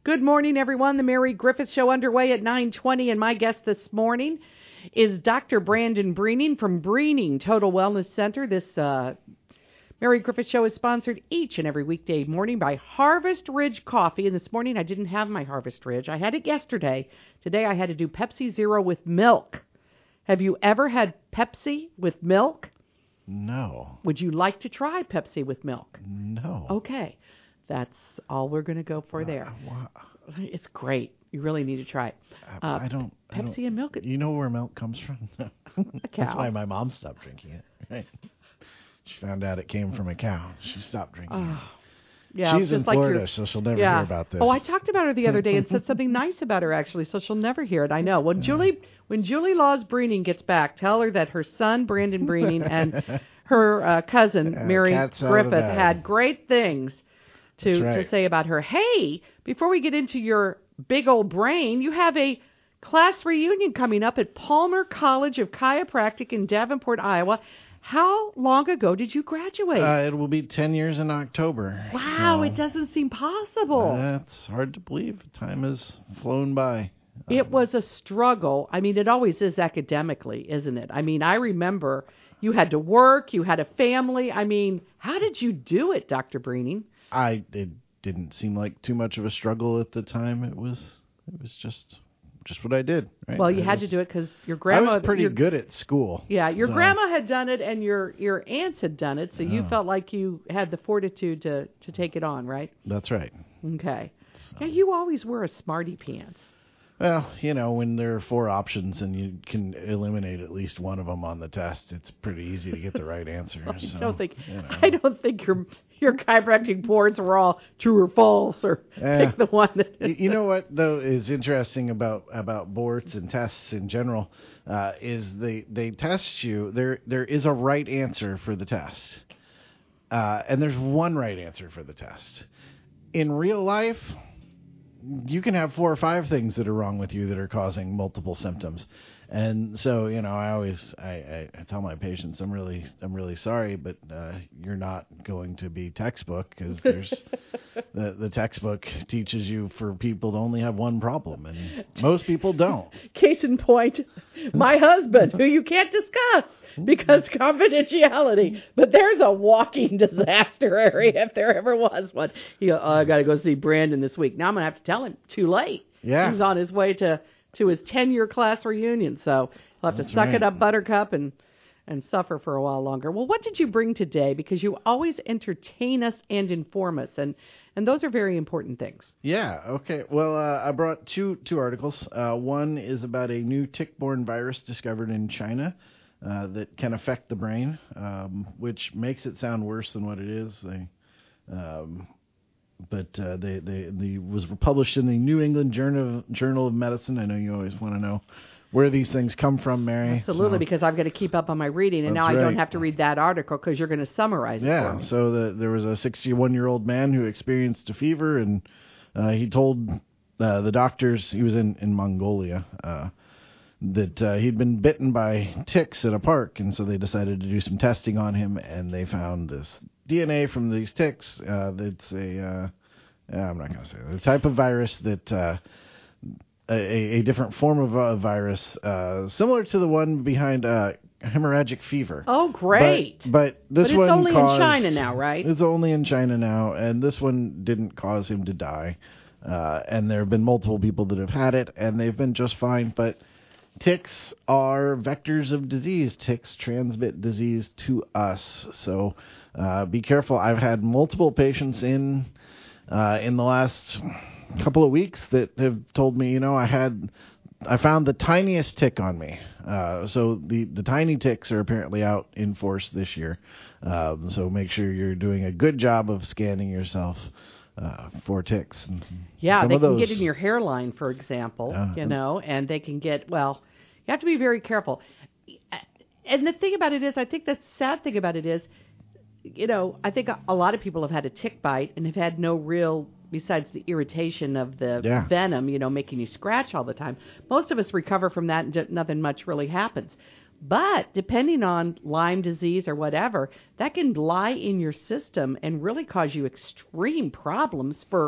Good morning, everyone. The Mary Griffith Show underway at 9:20, and my guest this morning is Dr. Brandon Breening from Breening Total Wellness Center. This Mary Griffith Show is sponsored each and every weekday morning by Harvest Ridge Coffee, and this morning I didn't have my Harvest Ridge. I had it yesterday. Today I had to do Pepsi Zero with milk. Have you ever had Pepsi with milk? No. Would you like to try Pepsi with milk? No. Okay. That's all we're going to go for there. It's great. You really need to try it. Pepsi and milk. You know where milk comes from? A cow. That's why my mom stopped drinking it. Right? She found out it came from a cow. She stopped drinking it. Yeah, she's in Florida, so she'll never hear about this. Oh, I talked about her the other day and said something nice about her, actually, so she'll never hear it. I know. When Julie Laws Breening gets back, tell her that her son, Brandon Breening, and her cousin, Mary Griffith, had great things to say about her. Hey, before we get into your big old brain, you have a class reunion coming up at Palmer College of Chiropractic in Davenport, Iowa. How long ago did you graduate? It will be 10 years in October. Wow, it doesn't seem possible. It's hard to believe. Time has flown by. It was a struggle. I mean, it always is academically, isn't it? I mean, I remember you had to work, you had a family. I mean, how did you do it, Dr. Breening? It didn't seem like too much of a struggle at the time. It was just what I did. Right? Well, you had to do it because your grandma. I was pretty good at school. Yeah, your grandma had done it, and your aunts had done it, so you felt like you had the fortitude to take it on, right? That's right. Okay. So. Yeah, you always were a smarty pants. Well, when there are 4 options and you can eliminate at least one of them on the test, it's pretty easy to get the right answer. I don't think your chiropractic boards were all true or false, or pick the one that. You know what though is interesting about boards and tests in general is they test you. There is a right answer for the test, and there's one right answer for the test. In real life, you can have 4 or 5 things that are wrong with you that are causing multiple symptoms. And so, I tell my patients, I'm really sorry, but you're not going to be textbook, because there's the textbook teaches you for people to only have one problem, and most people don't. Case in point, my husband, who you can't discuss because confidentiality, but there's a walking disaster area if there ever was one. I got to go see Brandon this week. Now I'm going to have to tell him too late. Yeah. He's on his way to his 10-year class reunion, so he'll have to suck it up, Buttercup, and suffer for a while longer. Well, what did you bring today? Because you always entertain us and inform us, and those are very important things. Yeah, okay. Well, I brought two articles. One is about a new tick-borne virus discovered in China that can affect the brain, which makes it sound worse than what it is. But they was published in the New England Journal of Medicine. I know you always want to know where these things come from, Mary. Absolutely, because I've got to keep up on my reading, and now I don't have to read that article because you're going to summarize it for me. Yeah, so there was a 61-year-old man who experienced a fever, and he told the doctors, he was in Mongolia, that he'd been bitten by ticks at a park, and so they decided to do some testing on him, and they found this DNA from these ticks. That's I'm not going to say the type of virus that a different form of a virus, similar to the one behind hemorrhagic fever. Oh, great! But this one it's only in China now, right? It's only in China now, and this one didn't cause him to die. And there have been multiple people that have had it, and they've been just fine, but ticks are vectors of disease. Ticks transmit disease to us, so be careful. I've had multiple patients in the last couple of weeks that have told me, I found the tiniest tick on me. So the tiny ticks are apparently out in force this year. So make sure you're doing a good job of scanning yourself for ticks. Yeah, they can get in your hairline, for example, and they can get, you have to be very careful. And the thing about it is, I think the sad thing about it is, I think a lot of people have had a tick bite and have had no real, besides the irritation of the venom, making you scratch all the time. Most of us recover from that and nothing much really happens. But depending on Lyme disease or whatever, that can lie in your system and really cause you extreme problems for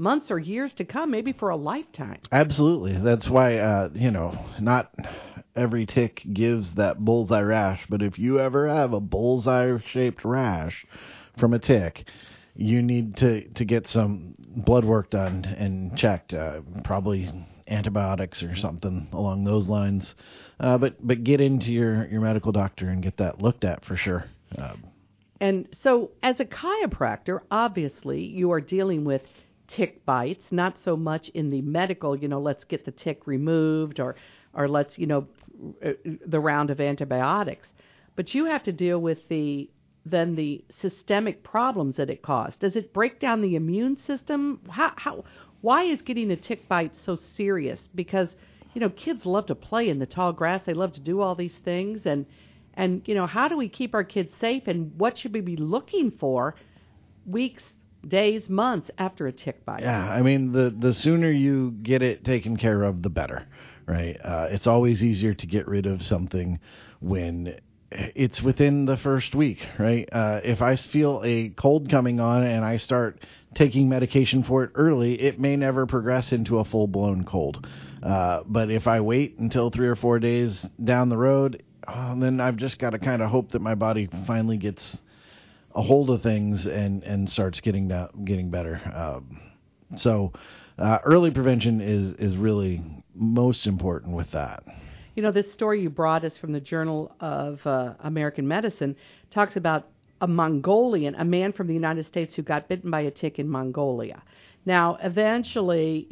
months or years to come, maybe for a lifetime. Absolutely. That's why, not every tick gives that bullseye rash, but if you ever have a bullseye-shaped rash from a tick, you need to get some blood work done and checked, probably antibiotics or something along those lines. But get into your medical doctor and get that looked at for sure. And so as a chiropractor, obviously you are dealing with tick bites, not so much in the medical, let's get the tick removed or let's, the round of antibiotics. But you have to deal with the systemic problems that it caused. Does it break down the immune system? Why is getting a tick bite so serious? Because, kids love to play in the tall grass. They love to do all these things. And how do we keep our kids safe? And what should we be looking for weeks, days, months after a tick bite? Yeah, I mean, the sooner you get it taken care of, the better, right? It's always easier to get rid of something when it's within the first week, right? If I feel a cold coming on and I start taking medication for it early, it may never progress into a full-blown cold. But if I wait until 3 or 4 days down the road, then I've just got to kind of hope that my body finally gets a hold of things and starts getting better. So early prevention is really most important with that. This story you brought us from the Journal of American Medicine talks about a man from the United States who got bitten by a tick in Mongolia. Now, eventually,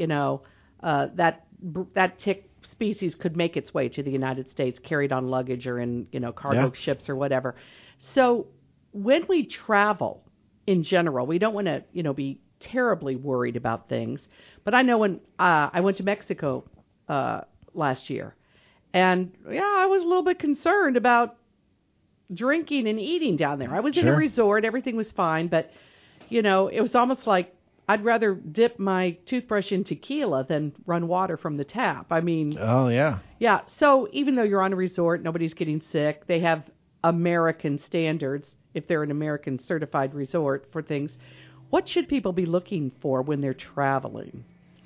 that tick species could make its way to the United States, carried on luggage or in, cargo ships or whatever. So when we travel in general, we don't want to, be terribly worried about things. But I know when I went to Mexico last year, and I was a little bit concerned about drinking and eating down there. I was in a resort, everything was fine, but it was almost like I'd rather dip my toothbrush in tequila than run water from the tap. I mean, oh yeah. Yeah, so even though you're on a resort, nobody's getting sick, they have American standards if they're an American certified resort for things. What should people be looking for when they're traveling?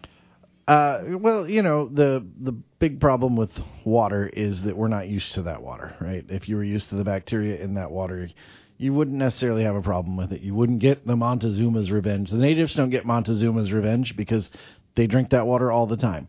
Well, the big problem with water is that we're not used to that water, right? If you were used to the bacteria in that water, you wouldn't necessarily have a problem with it. You wouldn't get the Montezuma's revenge. The natives don't get Montezuma's revenge because they drink that water all the time.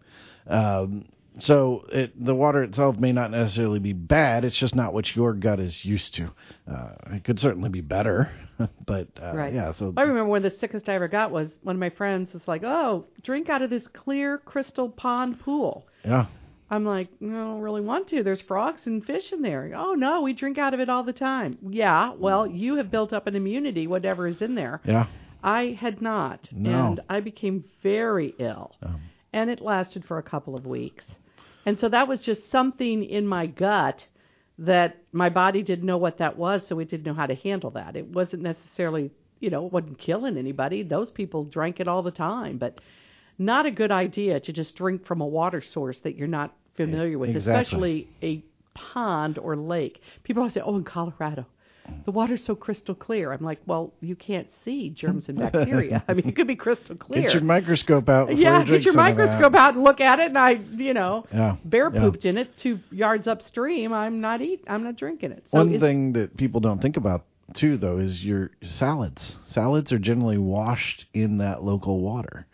So the water itself may not necessarily be bad. It's just not what your gut is used to. It could certainly be better, but right. Yeah. So I remember when the sickest I ever got was one of my friends was like, "Oh, drink out of this clear crystal pond pool." Yeah. I'm like, "No, I don't really want to. There's frogs and fish in there." "Oh no, we drink out of it all the time." Yeah. Well, you have built up an immunity, whatever is in there. Yeah. I had not, No. and I became very ill, and it lasted for a couple of weeks. And so that was just something in my gut that my body didn't know what that was, so it didn't know how to handle that. It wasn't necessarily, it wasn't killing anybody. Those people drank it all the time, but not a good idea to just drink from a water source that you're not familiar with, exactly. Especially a pond or lake. People always say, "Oh, in Colorado, the water's so crystal clear." I'm like, well, you can't see germs and bacteria. I mean, it could be crystal clear. Get your microscope out. Before you drink get your some of microscope that. out and look at it. And I, bear pooped in it 2 yards upstream. I'm not drinking it. So One thing that people don't think about too, though, is your salads. Salads are generally washed in that local water,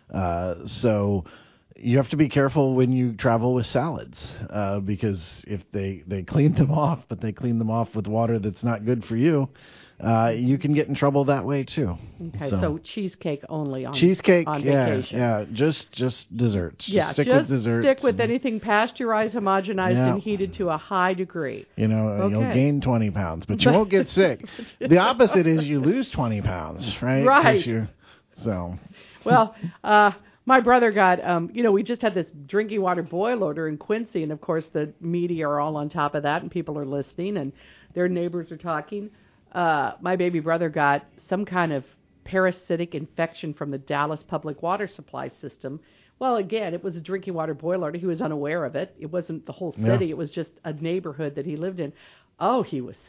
so you have to be careful when you travel with salads, because if they clean them off, but they clean them off with water that's not good for you, you can get in trouble that way too. Okay, so cheesecake only on cheesecake, on vacation. Yeah, just desserts. Yeah, stick with desserts. Stick with anything pasteurized, homogenized, and heated to a high degree. You'll gain 20 pounds, but you won't get sick. The opposite is you lose 20 pounds, right? Right. Well, my brother got, we just had this drinking water boil order in Quincy, and of course the media are all on top of that, and people are listening, and their neighbors are talking. My baby brother got some kind of parasitic infection from the Dallas public water supply system. Well, again, it was a drinking water boil order. He was unaware of it. It wasn't the whole city. Yeah. It was just a neighborhood that he lived in. Oh, he was sick.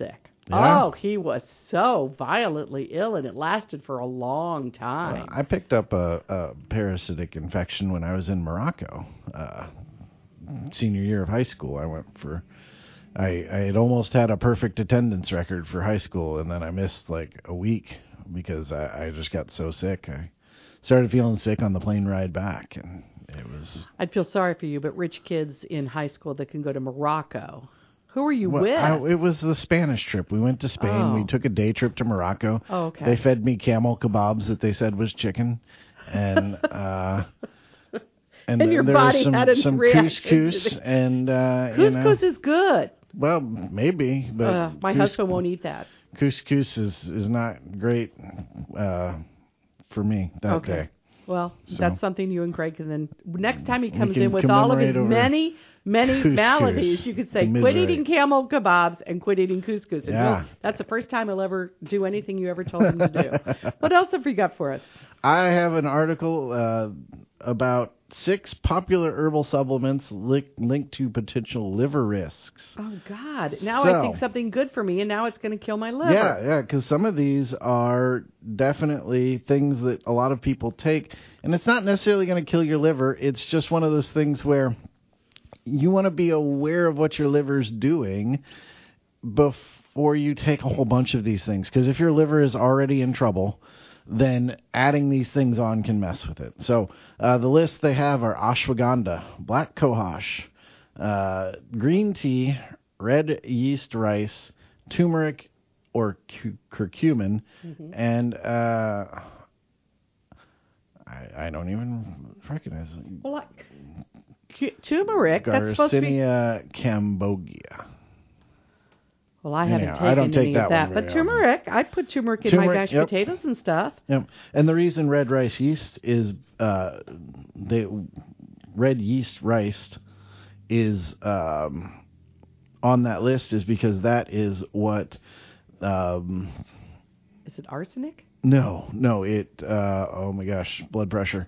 Yeah. Oh, he was so violently ill, and it lasted for a long time. I picked up a parasitic infection when I was in Morocco. Senior year of high school, I had almost had a perfect attendance record for high school, and then I missed like a week because I just got so sick. I started feeling sick on the plane ride back, and it was... I'd feel sorry for you, but rich kids in high school that can go to Morocco. Who were you with? It was the Spanish trip. We went to Spain. Oh. We took a day trip to Morocco. Oh, okay. They fed me camel kebabs that they said was chicken, and and your body had a some reaction couscous, and couscous is good. Well, maybe, but my husband won't eat that. Couscous is not great for me that day. Well, So. that's something you and Greg can then... Next time he comes can in with all of his commemorate many couscous. maladies, you could say, quit eating camel kebabs and quit eating couscous. And Yeah. that's the first time he'll ever do anything you ever told him to do. What else have we got for us? I have an article about 6 popular herbal supplements linked to potential liver risks. Oh, God. Now I think something good for me, and now it's going to kill my liver. Yeah, because some of these are definitely things that a lot of people take, and it's not necessarily going to kill your liver. It's just one of those things where you want to be aware of what your liver's doing before you take a whole bunch of these things, because if your liver is already in trouble, then adding these things on can mess with it. So the list they have are ashwagandha, black cohosh, green tea, red yeast rice, turmeric or curcumin, and I don't even recognize it. Well, turmeric, that's supposed to be... Garcinia cambogia. Well, I haven't taken I don't take any of that. But turmeric, I put turmeric in my mashed potatoes and stuff. Yep. And the reason red rice yeast is red yeast rice is on that list is because that is what is it arsenic? No, it oh my gosh, blood pressure.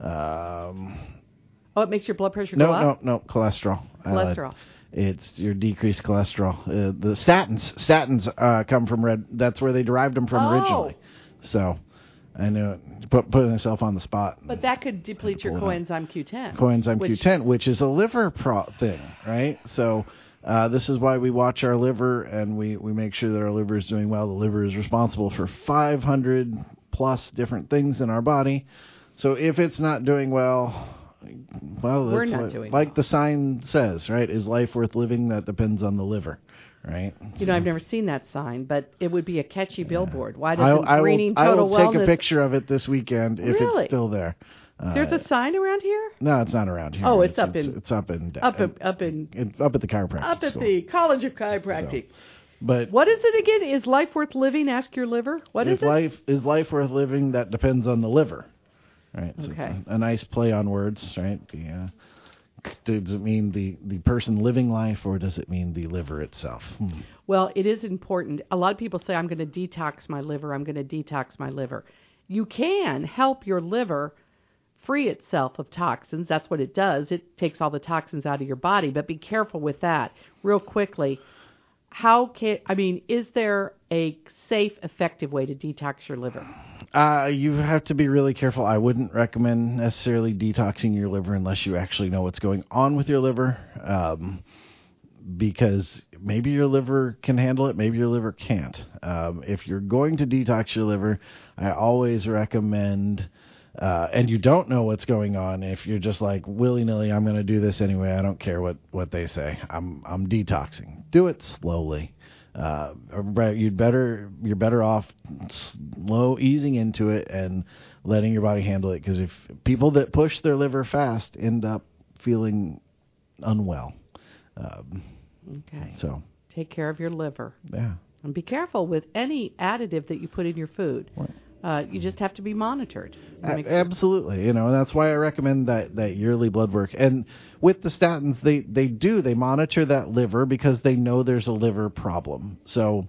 It makes your blood pressure go up? No, cholesterol. Cholesterol. It's your decreased cholesterol. The statins come from red. That's where they derived them from originally. So I knew it. Putting myself on the spot. But that could deplete your coenzyme Q10. Coenzyme Q10, which is a liver thing, right? So this is why we watch our liver and we make sure that our liver is doing well. The liver is responsible for 500 plus different things in our body. So if it's not doing well, we're not doing like well. The sign says, right? Is life worth living? That depends on the liver, right? You know, I've never seen that sign, but it would be a catchy billboard. Why doesn't Greening I Total will Wellness... take a picture of it this weekend if it's still there. There's a sign around here? No, it's not around here. Oh, it's up at the chiropractic Up at school. the College of Chiropractic. So, but what is it again? Is life worth living? Ask your liver. What is it? Is life worth living? That depends on the liver. Right. So okay. It's a nice play on words, right? Does it mean the person living life, or does it mean the liver itself? Well, it is important. A lot of people say, I'm going to detox my liver. I'm going to detox my liver. You can help your liver free itself of toxins. That's what it does. It takes all the toxins out of your body. But be careful with that. Real quickly, is there a safe, effective way to detox your liver? You have to be really careful. I wouldn't recommend necessarily detoxing your liver unless you actually know what's going on with your liver, because maybe your liver can handle it, maybe your liver can't. If you're going to detox your liver, I always recommend, and you don't know what's going on, if you're just like willy-nilly, I'm going to do this anyway, I don't care what they say, I'm detoxing. Do it slowly. You're better off slow easing into it and letting your body handle it, because if people that push their liver fast end up feeling unwell. Okay. So take care of your liver. Yeah. And be careful with any additive that you put in your food. Right. You just have to be monitored. Absolutely. And that's why I recommend that yearly blood work. And with the statins, they monitor that liver because they know there's a liver problem. So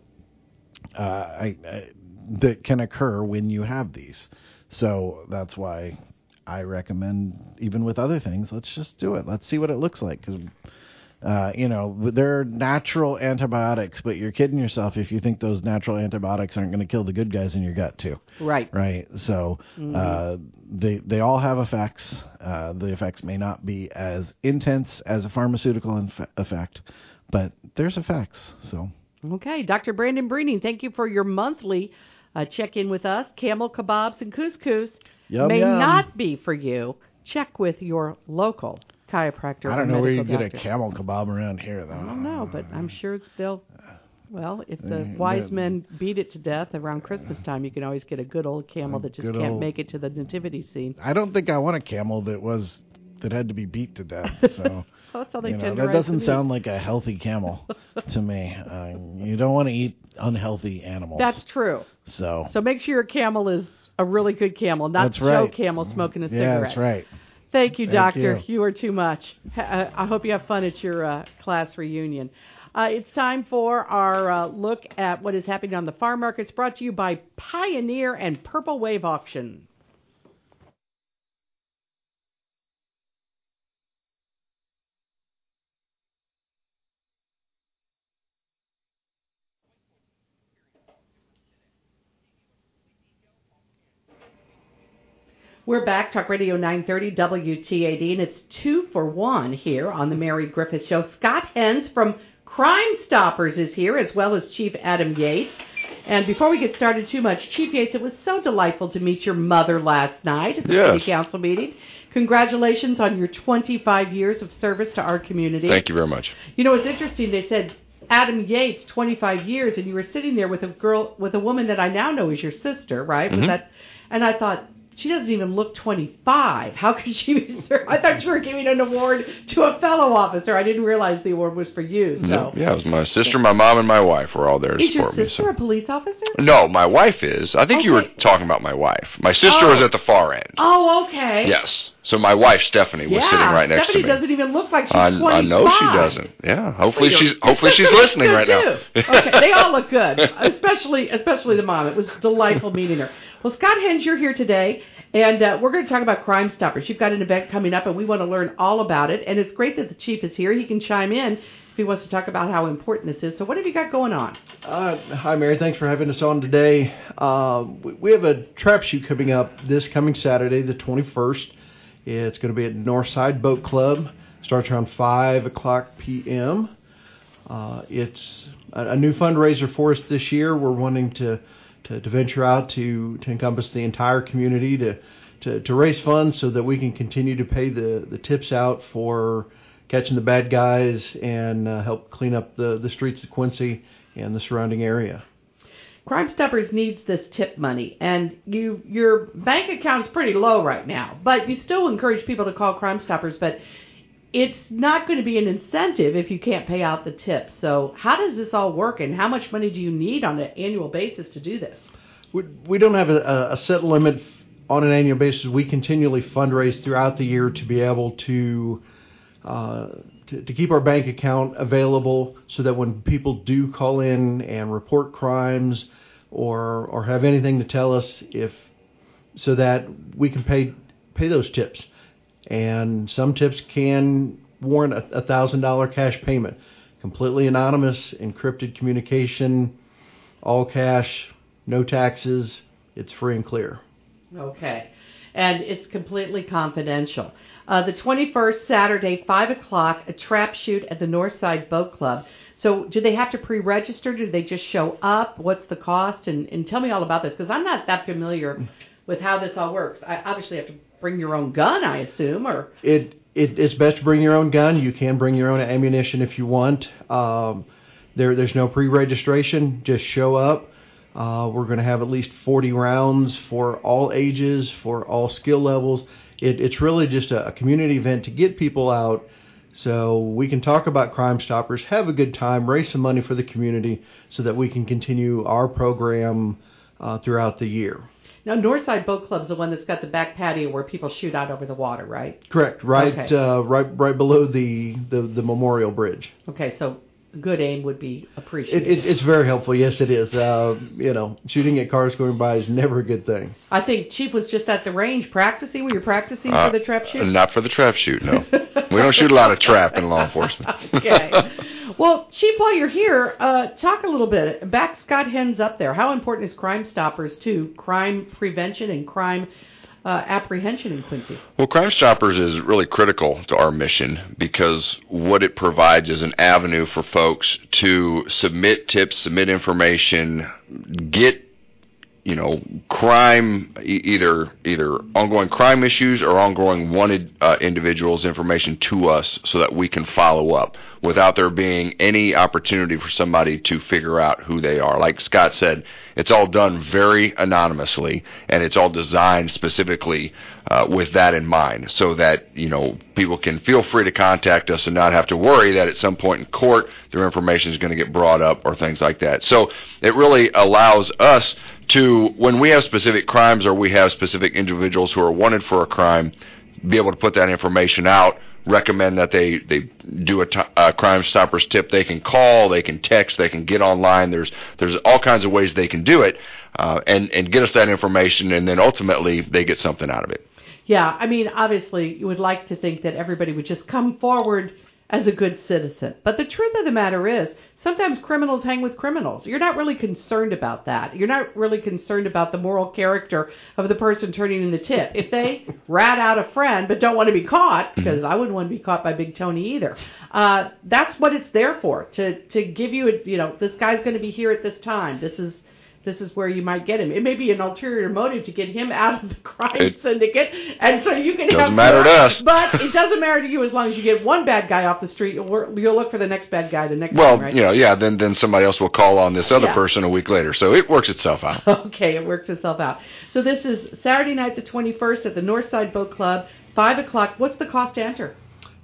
that can occur when you have these. So that's why I recommend, even with other things, let's just do it. Let's see what it looks like. Because They're natural antibiotics, but you're kidding yourself if you think those natural antibiotics aren't going to kill the good guys in your gut too. Right. Right. So they all have effects. The effects may not be as intense as a pharmaceutical effect, but there's effects. So. Okay, Dr. Brandon Breening, thank you for your monthly check-in with us. Camel kebabs and couscous may not be for you. Check with your local chiropractor. I don't know where you get a camel kebab around here, though. I don't know, but I'm sure they'll. Well, if the wise men beat it to death around Christmas time, you can always get a good old camel that just can't make it to the nativity scene. I don't think I want a camel that had to be beat to death. So that's how they that doesn't sound like a healthy camel to me. You don't want to eat unhealthy animals. That's true. So make sure your camel is a really good camel, not Joe Camel smoking a cigarette. Yeah, that's right. Thank you, Doctor. You are too much. I hope you have fun at your class reunion. It's time for our look at what is happening on the farm markets, brought to you by Pioneer and Purple Wave Auction. We're back, Talk Radio 930 WTAD, and it's 2 for 1 here on the Mary Griffith Show. Scott Hens from Crime Stoppers is here, as well as Chief Adam Yates. And before we get started too much, Chief Yates, it was so delightful to meet your mother last night at the City Council meeting. Congratulations on your 25 years of service to our community. Thank you very much. It's interesting. They said Adam Yates, 25 years, and you were sitting there with a woman that I now know is your sister, right? Mm-hmm. And I thought, she doesn't even look 25. How could she be served? I thought you were giving an award to a fellow officer. I didn't realize the award was for you. So. No, it was my sister, my mom, and my wife were all there to support me. Is your sister a police officer? No, my wife is. I think you were talking about my wife. My sister was at the far end. Oh, okay. Yes. So my wife, Stephanie, was sitting right next to me. Stephanie doesn't even look like she's 25. I know she doesn't. Yeah. Hopefully she's listening right now. Okay, they all look good, especially the mom. It was delightful meeting her. Well, Scott Hens, you're here today. And we're going to talk about Crime Stoppers. You've got an event coming up, and we want to learn all about it. And it's great that the chief is here. He can chime in if he wants to talk about how important this is. So what have you got going on? Hi, Mary. Thanks for having us on today. We have a trap shoot coming up this coming Saturday, the 21st. It's going to be at Northside Boat Club. Starts around 5 o'clock p.m. It's a new fundraiser for us this year. We're wanting to venture out to encompass the entire community to raise funds so that we can continue to pay the tips out for catching the bad guys and help clean up the streets of Quincy and the surrounding area. Crime Stoppers needs this tip money, and your bank account's pretty low right now, but you still encourage people to call Crime Stoppers, but it's not going to be an incentive if you can't pay out the tips. So how does this all work, and how much money do you need on an annual basis to do this? We don't have a set limit on an annual basis. We continually fundraise throughout the year to be able to keep our bank account available so that when people do call in and report crimes or have anything to tell us, so that we can pay those tips. And some tips can warrant a $1,000 cash payment. Completely anonymous, encrypted communication, all cash, no taxes. It's free and clear. Okay. And it's completely confidential. The 21st, Saturday, 5 o'clock, a trap shoot at the Northside Boat Club. So do they have to pre-register? Do they just show up? What's the cost? And tell me all about this, because I'm not that familiar with how this all works. I obviously have to bring your own gun, I assume, or it's best to bring your own gun. You can bring your own ammunition if you want. There's no pre-registration. Just show up. We're going to have at least 40 rounds for all ages, for all skill levels. It's really just a community event to get people out so we can talk about Crime Stoppers, have a good time, raise some money for the community so that we can continue our program throughout the year. Now, Northside Boat Club is the one that's got the back patio where people shoot out over the water, right? Correct. Right, okay. Right below the Memorial Bridge. Okay, so good aim would be appreciated. It's very helpful. Yes, it is. Shooting at cars going by is never a good thing. I think Chief was just at the range practicing. Were you practicing for the trap shoot? Not for the trap shoot, no. We don't shoot a lot of trap in law enforcement. Okay. Well, Chief, while you're here, talk a little bit. Back Scott Hens up there. How important is Crime Stoppers to crime prevention and crime apprehension in Quincy? Well, Crime Stoppers is really critical to our mission because what it provides is an avenue for folks to submit tips, submit information, get crime, either ongoing crime issues or ongoing wanted individuals' information to us so that we can follow up without there being any opportunity for somebody to figure out who they are. Like Scott said, it's all done very anonymously, and it's all designed specifically with that in mind so that, people can feel free to contact us and not have to worry that at some point in court their information is going to get brought up or things like that. So it really allows us to, when we have specific crimes or we have specific individuals who are wanted for a crime, be able to put that information out, recommend that they do a Crime Stoppers tip. They can call, they can text, they can get online. There's all kinds of ways they can do it and get us that information, and then ultimately they get something out of it. Yeah, I mean, obviously you would like to think that everybody would just come forward as a good citizen. But the truth of the matter is, sometimes criminals hang with criminals. You're not really concerned about that. You're not really concerned about the moral character of the person turning in the tip. If they rat out a friend but don't want to be caught, because I wouldn't want to be caught by Big Tony either, that's what it's there for, to give you, this guy's going to be here at this time. This is where you might get him. It may be an ulterior motive to get him out of the crime syndicate, and so you can doesn't matter to us. But it doesn't matter to you as long as you get one bad guy off the street. You'll look for the next bad guy the next time, right? Then somebody else will call on this other person a week later. So it works itself out. Okay, it works itself out. So this is Saturday night the 21st at the Northside Boat Club, 5 o'clock. What's the cost to enter?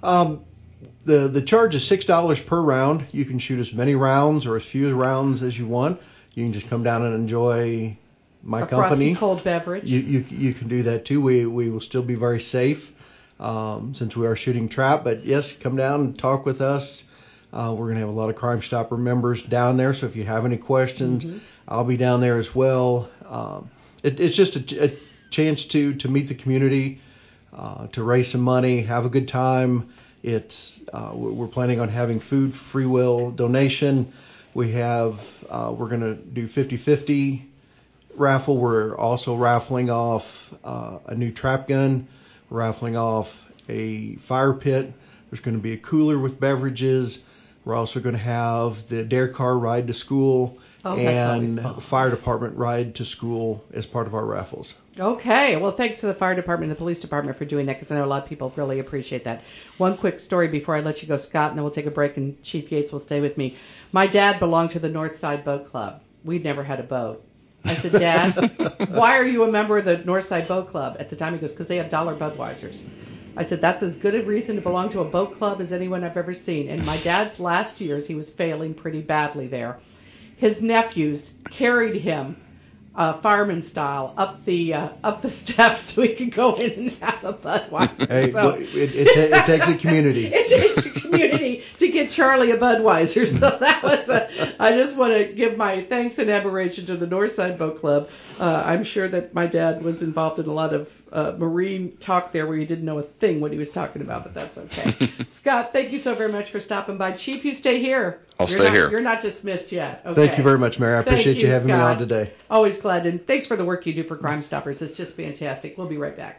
The charge is $6 per round. You can shoot as many rounds or as few rounds as you want. You can just come down and enjoy my company. A frosty cold beverage. You can do that too. We will still be very safe since we are shooting trap. But yes, come down and talk with us. We're going to have a lot of Crime Stopper members down there. So if you have any questions, I'll be down there as well. It's just a chance to meet the community, to raise some money, have a good time. We're planning on having food, free will donation. We're going to do 50-50 raffle. We're also raffling off a new trap gun. We're raffling off a fire pit. There's going to be a cooler with beverages. We're also going to have the Dare Car ride to school and fire department ride to school as part of our raffles. Okay. Well, thanks to the fire department and the police department for doing that, because I know a lot of people really appreciate that. One quick story before I let you go, Scott, and then we'll take a break, and Chief Yates will stay with me. My dad belonged to the Northside Boat Club. We'd never had a boat. I said, Dad, why are you a member of the Northside Boat Club? At the time, he goes, because they have dollar Budweisers. I said, that's as good a reason to belong to a boat club as anyone I've ever seen. In my dad's last years, he was failing pretty badly there. His nephews carried him, fireman style, up the steps so he could go in and have a Budweiser. Hey, so, it takes a community. It takes a community to get Charlie a Budweiser. So that was I just want to give my thanks and admiration to the Northside Boat Club. I'm sure that my dad was involved in a lot of marine talk there where he didn't know a thing what he was talking about, but that's okay. Scott, thank you so very much for stopping by. Chief, you stay here. I'll stay here. You're not dismissed yet. Okay. Thank you very much, Mary. I appreciate you having me on today. Always glad, and thanks for the work you do for Crime Stoppers. It's just fantastic. We'll be right back.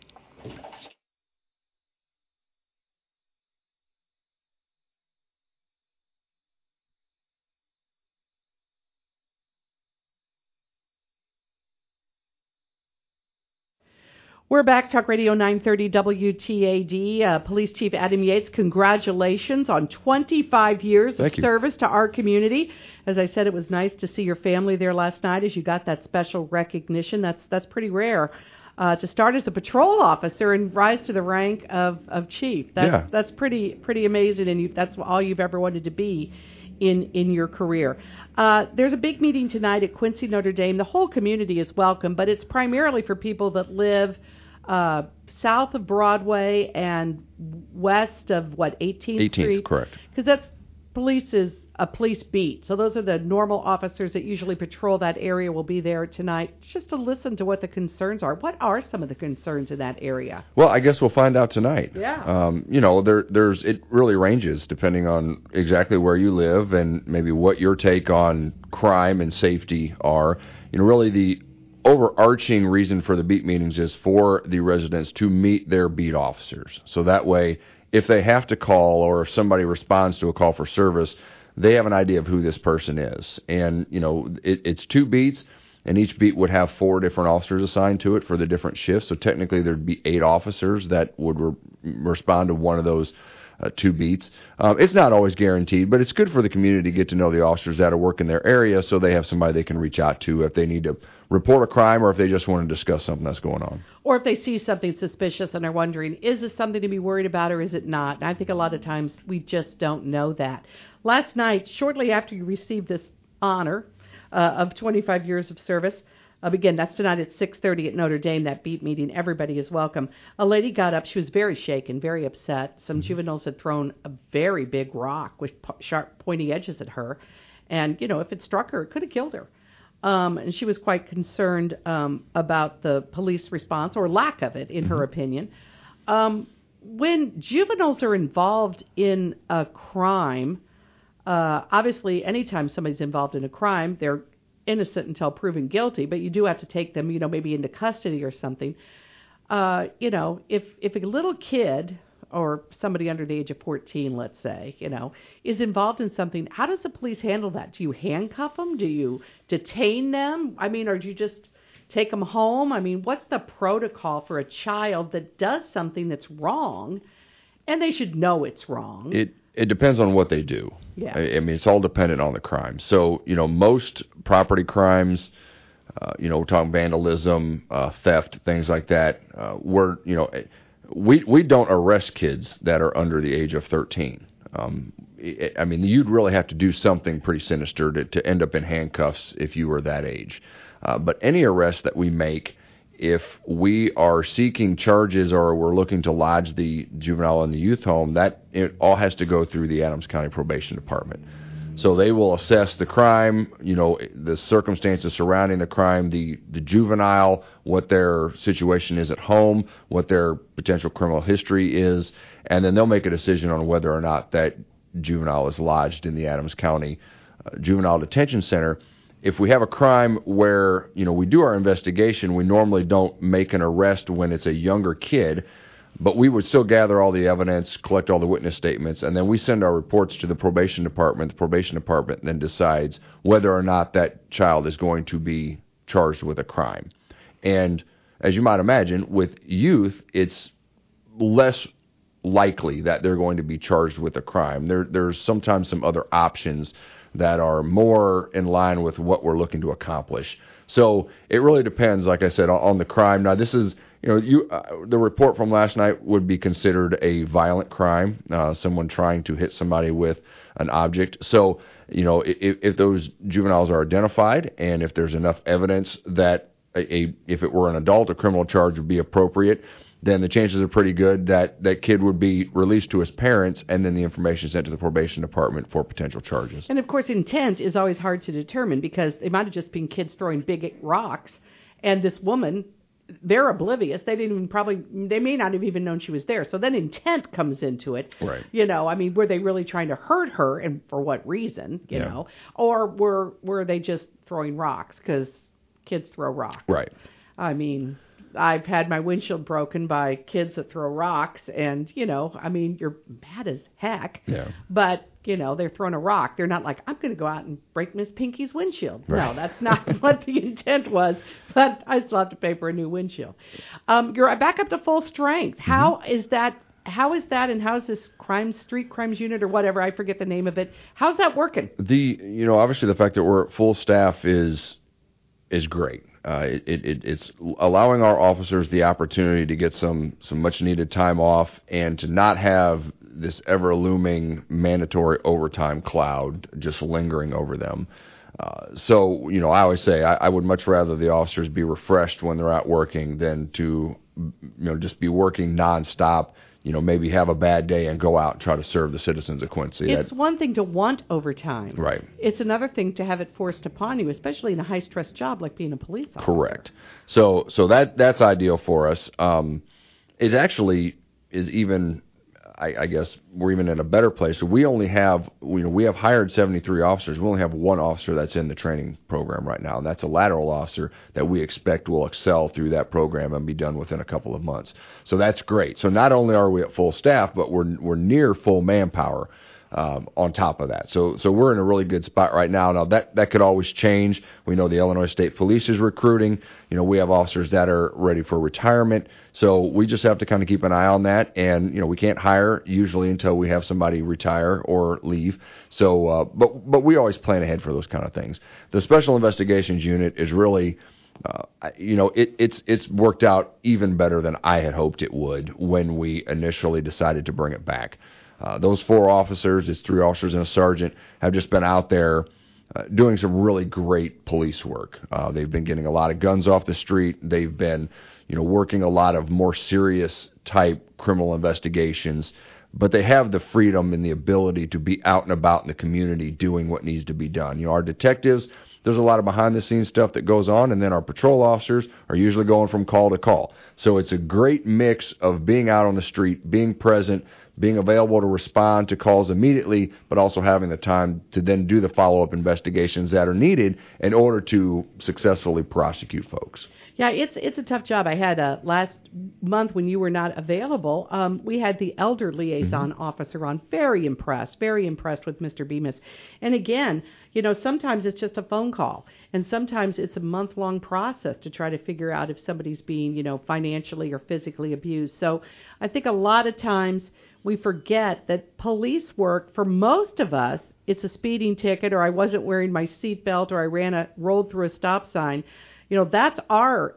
We're back, Talk Radio 930 WTAD. Police Chief Adam Yates, congratulations on 25 years of service to our community. As I said, it was nice to see your family there last night as you got that special recognition. That's pretty rare to start as a patrol officer and rise to the rank of chief. That's pretty amazing, and that's all you've ever wanted to be in your career. There's a big meeting tonight at Quincy Notre Dame. The whole community is welcome, but it's primarily for people that live south of Broadway and west of 18th Street. 18th, correct. Because that's police's a police beat. So those are the normal officers that usually patrol that area will be there tonight just to listen to what the concerns are. What are some of the concerns in that area? Well, I guess we'll find out tonight. Yeah. There's it really ranges depending on exactly where you live and maybe what your take on crime and safety are. Really the overarching reason for the beat meetings is for the residents to meet their beat officers. So that way, if they have to call or if somebody responds to a call for service, they have an idea of who this person is. And, it's 2 beats, and each beat would have 4 different officers assigned to it for the different shifts. So technically there'd be 8 officers that would respond to one of those 2 beats. It's not always guaranteed, but it's good for the community to get to know the officers that are working their area so they have somebody they can reach out to if they need to report a crime or if they just want to discuss something that's going on. Or if they see something suspicious and are wondering, is this something to be worried about or is it not? And I think a lot of times we just don't know that. Last night, shortly after you received this honor of 25 years of service, again, that's tonight at 6:30 at Notre Dame, that beat meeting. Everybody is welcome. A lady got up. She was very shaken, very upset. Some juveniles had thrown a very big rock with sharp, pointy edges at her. And, if it struck her, it could have killed her. And she was quite concerned about the police response, or lack of it, in her opinion. When juveniles are involved in a crime, obviously anytime somebody's involved in a crime, they're innocent until proven guilty, but you do have to take them, maybe into custody or something. If a little kid or somebody under the age of 14, let's say, is involved in something, how does the police handle that? Do you handcuff them? Do you detain them? Or do you just take them home? What's the protocol for a child that does something that's wrong, and they should know it's wrong? It depends on what they do. Yeah. It's all dependent on the crime. So, most property crimes, we're talking vandalism, theft, things like that, we don't arrest kids that are under the age of 13. You'd really have to do something pretty sinister to end up in handcuffs if you were that age. But any arrest that we make, if we are seeking charges or we're looking to lodge the juvenile in the youth home, it all has to go through the Adams County Probation Department. So they will assess the crime, the circumstances surrounding the crime, the juvenile, what their situation is at home, what their potential criminal history is, and then they'll make a decision on whether or not that juvenile is lodged in the Adams County Juvenile Detention Center. If we have a crime where, we do our investigation, we normally don't make an arrest when it's a younger kid, but we would still gather all the evidence, collect all the witness statements, and then we send our reports to the probation department. The probation department then decides whether or not that child is going to be charged with a crime. And as you might imagine, with youth, it's less likely that they're going to be charged with a crime. There's sometimes some other options that are more in line with what we're looking to accomplish. So it really depends, like I said, on the crime. Now, this is, the report from last night would be considered a violent crime, someone trying to hit somebody with an object. So, if those juveniles are identified and if there's enough evidence that if it were an adult, a criminal charge would be appropriate, then the chances are pretty good that that kid would be released to his parents, and then the information sent to the probation department for potential charges. And, of course, intent is always hard to determine because they might have just been kids throwing big rocks, and this woman, they're oblivious. They may not have even known she was there. So then intent comes into it. Right. Were they really trying to hurt her, and for what reason, you know? Or were they just throwing rocks because kids throw rocks? Right. I've had my windshield broken by kids that throw rocks, and, you're mad as heck. Yeah. But, they're throwing a rock. They're not like, I'm going to go out and break Miss Pinky's windshield. Right. No, that's not what the intent was, but I still have to pay for a new windshield. You're back up to full strength. How is that, and how is this street crimes unit or whatever, I forget the name of it, how's that working? Obviously the fact that we're at full staff is great. It's allowing our officers the opportunity to get some much needed time off and to not have this ever looming mandatory overtime cloud just lingering over them. So I always say I would much rather the officers be refreshed when they're out working than to just be working nonstop, maybe have a bad day and go out and try to serve the citizens of Quincy. It's one thing to want overtime. Right. It's another thing to have it forced upon you, especially in a high-stress job like being a police officer. Correct. So that's ideal for us. It actually is even, I guess, we're even in a better place. We only have, we have hired 73 officers. We only have one officer that's in the training program right now, and that's a lateral officer that we expect will excel through that program and be done within a couple of months. So that's great. So not only are we at full staff, but we're near full manpower on top of that. So we're in a really good spot right now. Now that could always change. We know the Illinois State Police is recruiting. We have officers that are ready for retirement. So we just have to kind of keep an eye on that. And, we can't hire usually until we have somebody retire or leave. So, but we always plan ahead for those kind of things. The Special Investigations Unit is really, it's worked out even better than I had hoped it would when we initially decided to bring it back. Those 4 officers, it's 3 officers and a sergeant, have just been out there doing some really great police work. They've been getting a lot of guns off the street. They've been, working a lot of more serious type criminal investigations. But they have the freedom and the ability to be out and about in the community doing what needs to be done. Our detectives, there's a lot of behind-the-scenes stuff that goes on, and then our patrol officers are usually going from call to call. So it's a great mix of being out on the street, being present, being available to respond to calls immediately, but also having the time to then do the follow-up investigations that are needed in order to successfully prosecute folks. Yeah, it's a tough job. I had last month when you were not available, we had the elder liaison officer on. Very impressed with Mr. Bemis. And again, sometimes it's just a phone call, and sometimes it's a month-long process to try to figure out if somebody's being, financially or physically abused. So I think a lot of times we forget that police work, for most of us, it's a speeding ticket, or I wasn't wearing my seatbelt, or I rolled through a stop sign. That's our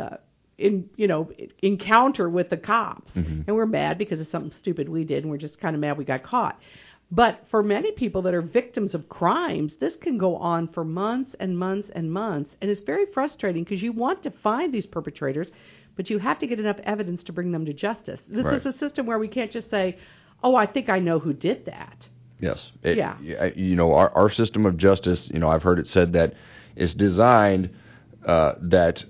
encounter with the cops. And we're mad because of something stupid we did, and we're just kind of mad we got caught. But for many people that are victims of crimes, this can go on for months and months and months, and it's very frustrating because you want to find these perpetrators, but you have to get enough evidence to bring them to justice. This is a system where we can't just say, oh, I think I know who did that. Yes. Our system of justice, I've heard it said that it's designed that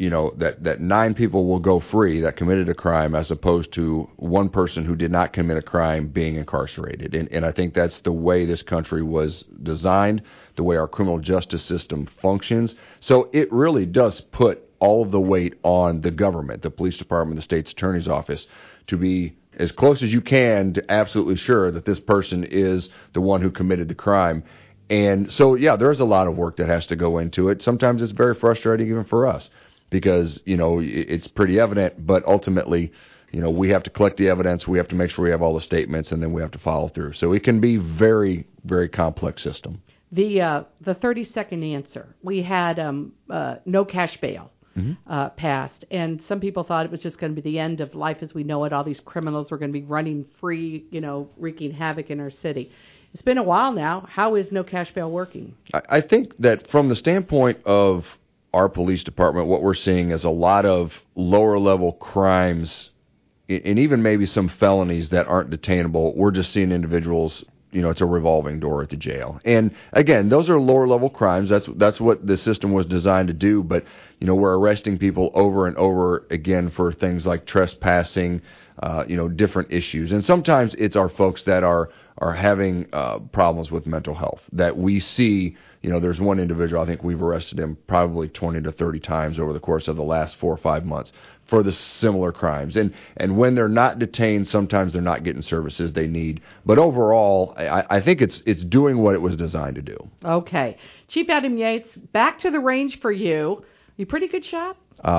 9 people will go free that committed a crime as opposed to one person who did not commit a crime being incarcerated. And I think that's the way this country was designed, the way our criminal justice system functions. So it really does put all of the weight on the government, the police department, the state's attorney's office, to be as close as you can to absolutely sure that this person is the one who committed the crime. And so, there's a lot of work that has to go into it. Sometimes it's very frustrating even for us because, it's pretty evident, but ultimately, we have to collect the evidence, we have to make sure we have all the statements, and then we have to follow through. So it can be very, very complex system. The 30-second answer. We had no cash bail passed, and some people thought it was just going to be the end of life as we know it. All these criminals were going to be running free, wreaking havoc in our city. It's been a while now. How is no cash bail working? I think that from the standpoint of our police department, what we're seeing is a lot of lower-level crimes and even maybe some felonies that aren't detainable. We're just seeing individuals, it's a revolving door at the jail. And, again, those are lower-level crimes. That's what the system was designed to do. But, we're arresting people over and over again for things like trespassing, different issues. And sometimes it's our folks that are having problems with mental health that we see. There's one individual, I think we've arrested him probably 20 to 30 times over the course of the last 4 or 5 months for the similar crimes. And when they're not detained, sometimes they're not getting services they need. But overall, I think it's doing what it was designed to do. Okay. Chief Adam Yates, back to the range for you. You pretty good shot?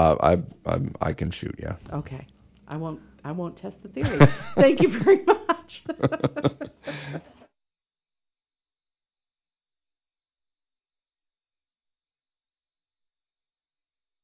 I can shoot, yeah. Okay. I won't test the theory. Thank you very much.